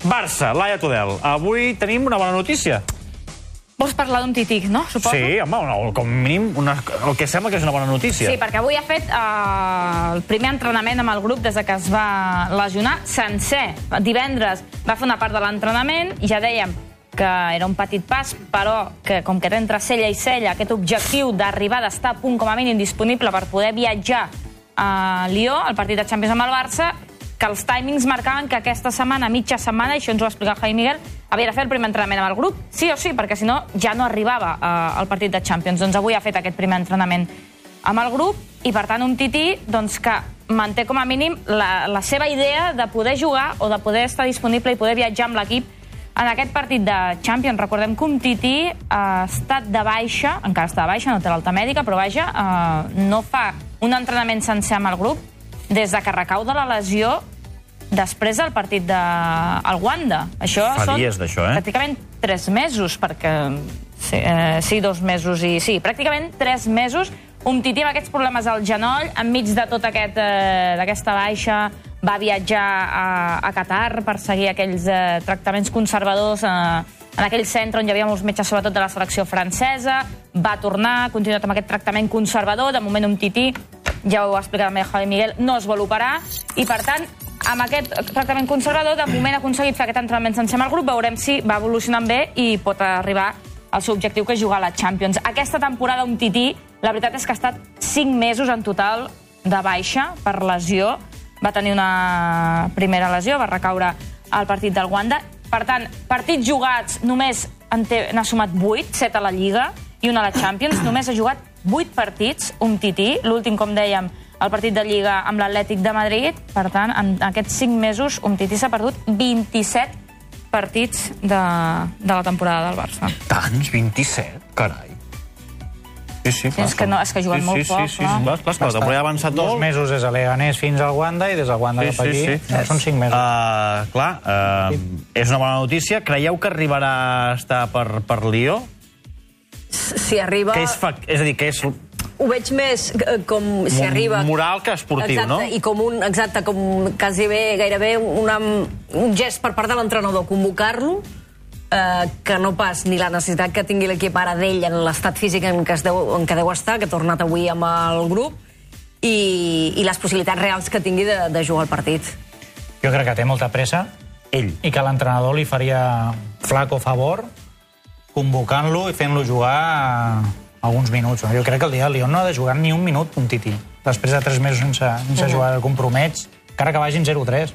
Barça, Laia Tudel. Avui tenim una bona notícia. Vols parlar d'un tití, no? Suposo? Sí, home, com a mínim el que sembla que és una bona notícia. Sí, perquè avui ha fet el primer entrenament amb el grup des que es va lesionar sencer. Divendres va fer una part de l'entrenament i ja dèiem que era un petit pas, però que com que era entre cella i cella aquest objectiu d'arribar d'estar a punt com a mínim disponible per poder viatjar a Lió, al partit de Champions amb el Barça, que els timings marcaven que aquesta setmana, mitja setmana, i això ens ho va explicar el Javi Miguel, havia de fer el primer entrenament amb el grup, sí o sí, perquè si no ja no arribava al partit de Champions. Doncs avui ha fet aquest primer entrenament amb el grup i, per tant, un tití doncs, que manté com a mínim la seva idea de poder jugar o de poder estar disponible i poder viatjar amb l'equip en aquest partit de Champions. Recordem que un tití ha estat de baixa, encara està de baixa, no té l'alta mèdica, però vaja, no fa un entrenament sencer amb el grup des de que recau de la lesió després del partit del Wanda. Això fa dies d'això, pràcticament 3 mesos, perquè sí, 2 mesos i sí, pràcticament 3 mesos. Un tití amb aquests problemes al genoll, enmig de tota aquesta baixa, va viatjar a Qatar per seguir aquells tractaments conservadors en aquell centre on hi havia molts metges, sobretot de la selecció francesa, va tornar, ha continuat amb aquest tractament conservador, de moment un tití, ja ho ha explicat també Javi Miguel, no es vol operar, i per tant, amb aquest tractament conservador, de moment ha aconseguit fer aquest entrenament sencer amb el grup, veurem si va evolucionant bé i pot arribar al seu objectiu, que és jugar a la Champions. Aquesta temporada un tití, la veritat és que ha estat 5 mesos en total de baixa per lesió, va tenir una primera lesió, va recaure al partit del Wanda. Per tant, partits jugats, només n'ha sumat 8, 7 a la Lliga i una a la Champions. Només ha jugat 8 partits, un tití. L'últim, com dèiem, el partit de Lliga amb l'Atlètic de Madrid. Per tant, en aquests 5 mesos, un tití s'ha perdut 27 partits de la temporada del Barça. Tants? 27? Carai. Sí, és que ha jugat molt poc. Sí, clar, la temporada ha avançat molt. 2 mesos des de Leganés fins al Wanda i des del Wanda cap aquí. Són 5 mesos. Clar, és una bona notícia. Creieu que arribarà a estar per Lió? Si arriba... És a dir, que és... Ho veig més com si arriba... Moral que esportiu, no? I com quasi bé, gairebé un gest per part de l'entrenador, convocar-lo, que no pas ni la necessitat que tingui l'equip ara d'ell en l'estat físic en què deu estar, que ha tornat avui amb el grup, i les possibilitats reals que tingui de jugar al partit. Jo crec que té molta pressa, ell, i que l'entrenador li faria flaco favor convocant-lo i fent-lo jugar alguns minuts. Jo crec que el dia del Lyon no ha de jugar ni un minut un tití. Després de 3 mesos sense jugar el compromets, encara que vagin 0-3.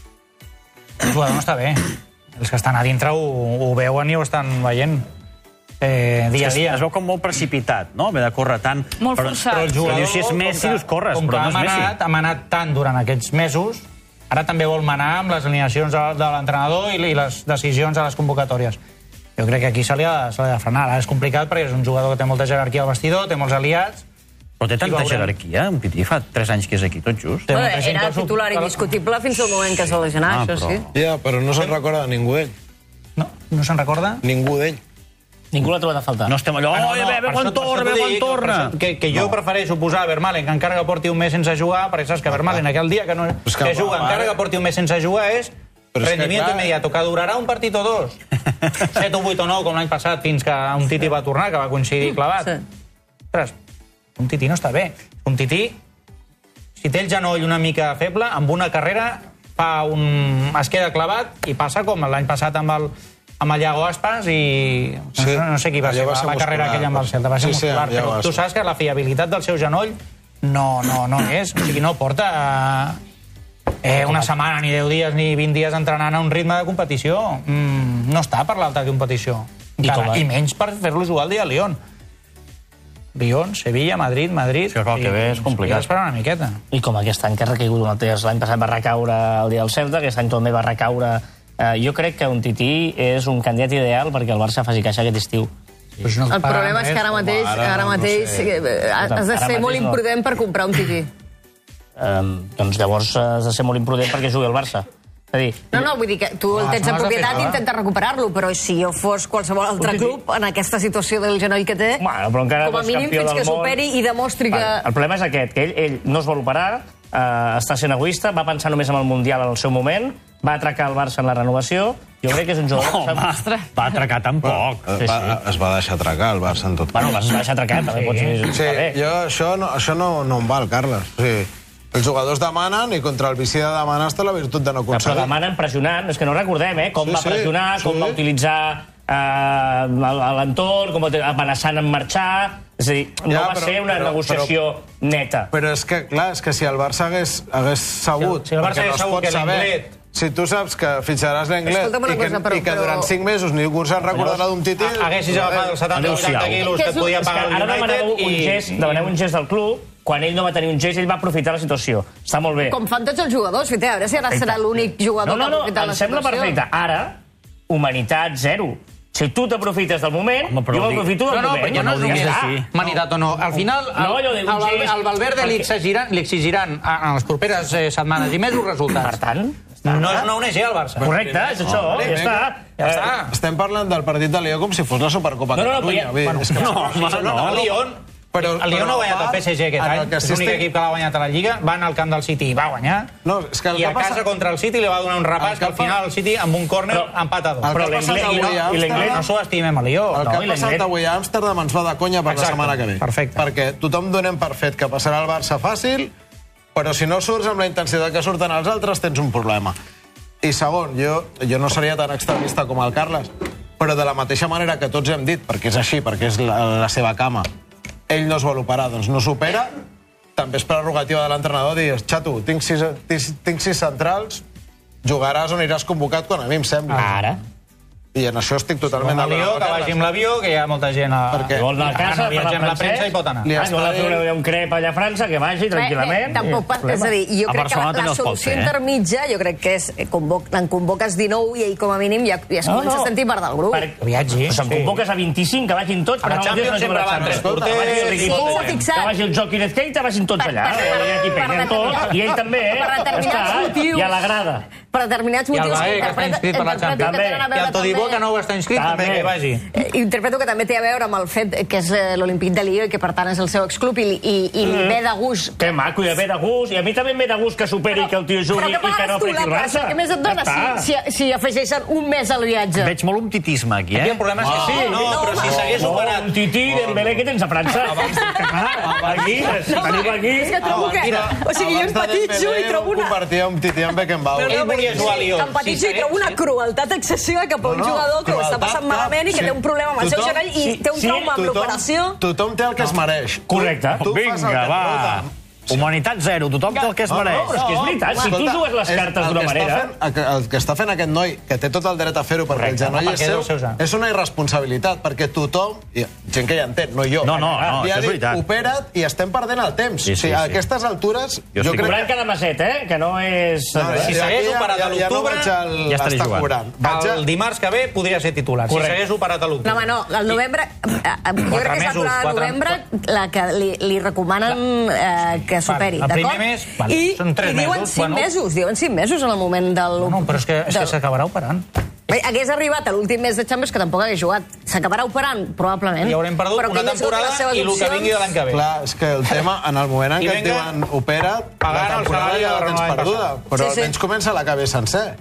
El jugador no està bé. Els que estan a dintre ho veuen i ho estan veient dia a dia. Es veu com molt precipitat, no? Haver de córrer tant. Molt forçat. Però el jugador, si és Messi, us corres, però no és Messi. Ha manat tant durant aquests mesos, ara també vol manar amb les alineacions de l'entrenador i les decisions a les convocatòries. Jo crec que aquí se li ha de frenar. Ara és complicat perquè és un jugador que té molta jerarquia al vestidor, té molts aliats. Però té tanta jerarquia, un tití, fa 3 anys que és aquí, tot just. Era titular indiscutible fins al moment que s'ha lesionat, això sí. Ja, però no se'n recorda de ningú d'ell. No se'n recorda? Ningú d'ell. Ningú l'ha trobat a faltar. No estem allò, ve quan torna. Que jo prefereixo posar Vermaelen, que encara que porti un mes sense jugar, perquè saps que Vermaelen aquell dia que juga, encara que porti un mes sense jugar, és rendimiento inmediato, que durarà un partit o 2. 7 o 8 o 9, com l'any passat, fins que un tití va tornar, que va coincidir clavat. Ostres, un tití no està bé. Un tití, si té el genoll una mica feble, amb una carrera es queda clavat i passa com l'any passat amb el Iago Aspas i no sé qui va ser la carrera aquella amb el Celta. Va ser muscular, però tu saps que la fiabilitat del seu genoll no és. O sigui, no porta una setmana, ni 10 dies, ni 20 dies entrenant a un ritme de competició. No està per l'alta competició. I menys per fer-lo jugar el dia a Lyon. Lyon, Sevilla, Madrid... Sí, el que ve és complicat. I esperar una miqueta. I com aquest any, que ha recaigut un altre. L'any passat va recaure el dia del Celta, aquest any també va recaure... Jo crec que un tití és un candidat ideal perquè el Barça faci caixa aquest estiu. El problema és que ara mateix has de ser molt imprudent per comprar un tití. Doncs llavors has de ser molt imprudent perquè jugui al Barça. No, vull dir que tu el tens en propietat i intentes recuperar-lo, però si jo fos qualsevol altre club en aquesta situació del genoll que té, com a mínim fins que superi i demostri que... El problema és aquest, que ell no es vol operar, està sent egoista, va pensar només en el Mundial en el seu moment, va atracar el Barça en la renovació. Jo crec que és un jugador... Home, va atracar tampoc. Es va deixar atracar el Barça en tot cas. Bueno, el Barça es va deixar atracar, també pots dir... Sí, això no em val, Carles. O sigui, els jugadors demanen i contra el vici de demanar està la virtut de no Però aconseguir. demanen pressionant, és que no recordem, com va pressionar, com va utilitzar l'entorn, com amenaçant en marxar... És a dir, no va ser una negociació neta. Però és que, clar, si el Barça hagués sabut... Si el Barça hagués sabut que l'Englet... Si tu saps que fitxaràs l'Englet i que durant 5 mesos ningú se'n recordarà d'un Tití... Haguessis agafat els 70 o 80 quilos que et podia pagar el United i... Demaneu un gest del club, quan ell no va tenir un gest, ell va aprofitar la situació. Està molt bé. Com fan tots els jugadors, Fite, a veure si ara serà l'únic jugador que ha aprofitat la situació. Em sembla perfecte. Ara, humanitat zero. Si tu t'aprofites del moment, jo m'aprofito del moment. No, no és així. Humanitat o no. Al final, al Valverde li exigiran en les properes setmanes i mesos resultats. Per tant... No és una ONG al Barça. Correcte, és això, ja està. Estem parlant del partit de Lió com si fos la Supercopa Catalunya. El Lió no ha guanyat el PSG aquest any, és l'únic equip que l'ha guanyat a la Lliga, va anar al camp del City i va guanyar, i a casa contra el City li va donar un repàs que al final el City amb un córner empata a 2. Però l'Englet no subestimem el Lió. El que ha passat avui a Amsterdam ens va de conya per la setmana que ve. Perfecte. Perquè tothom donem per fet que passarà el Barça fàcil, però si no surts amb la intensitat que surten els altres tens un problema. I segon, jo no seria tan extremista com el Carles, però de la mateixa manera que tots hem dit, perquè és així, perquè és la seva cama, ell no es vol operar, doncs no s'opera, també és prerrogativa de l'entrenador dir, xato, tinc 6 centrals, jugaràs on iràs convocat quan a mi em sembla. Ara. I en això estic totalment d'acord. Que vagi amb l'avió, que hi ha molta gent vol anar a casa, viatjar amb la premsa i pot anar. Vol anar un crep allà a França, que vagi tranquil·lament. Tampoc, és a dir, jo crec que la solució intermitja, jo crec que és, en convoques 19 i ell com a mínim ja es comença a sentir part del grup. Viatgi. Se'n convoques a 25, que vagin tots, però no Champions sempre van 3 porters. Que vagi el Joaquín Ezqueita, vagin tots allà. I ell també, i a la grada. Per determinats motius que està inscrit per la Champions. I el Todibó, que no està inscrit, també que vagi. Interpreto que també té a veure amb el fet que és l'Olímpic de Lió i que per tant és el seu exclub i li ve de gust. Que maco, i ve de gust. I a mi també em ve de gust que superi que el tio jugui i que no apreti el Barça. Què més et dona si afegeixen un mes al viatge? Veig molt un titisme aquí, Aquí el problema és que sí. No, però si s'hagués operat... Un tití, Dembélé, què tens a França? Aquí, tenim aquí... És que trobo que... O sigui, jo empatitzo i trobo una... Compartia un tití amb Beckenbauer. Ell volia jugar a Lió. Empatitzo i trobo una crueltat excessiva cap a un jugador que ho està passant malament i que té un problema amb el seu genoll i té un trauma amb l'operació. Tothom té el que es mereix. Correcte. Vinga, va. Humanitat zero, tothom té el que es mereix. No, però és que és veritat, si tu jugues les cartes d'una manera... El que està fent aquest noi, que té tot el dret a fer-ho perquè el genoll és seu, és una irresponsabilitat, perquè tothom, gent que ja entén, no jo, li ha dit, opera't i estem perdent el temps. A aquestes altures... Cobrant cada maset, que no és... Si s'hagués operat a l'octubre, ja estaria jugant. El dimarts que ve podria ser titular, si s'hagués operat a l'octubre. No, home, no, al novembre... Jo crec que és l'aturada de novembre la que li recomanen que superi, d'acord? El primer mes, són 3 mesos. Diuen 5 mesos en el moment del... No, però és que s'acabarà operant. Hagués arribat a l'últim mes de Champions que tampoc hagués jugat. S'acabarà operant? Probablement. I haurem perdut una temporada i el que vingui de l'any que ve. Clar, és que el tema, en el moment en què et diuen opera't, la temporada ja la tens perduda, però almenys comença la que ve sencer.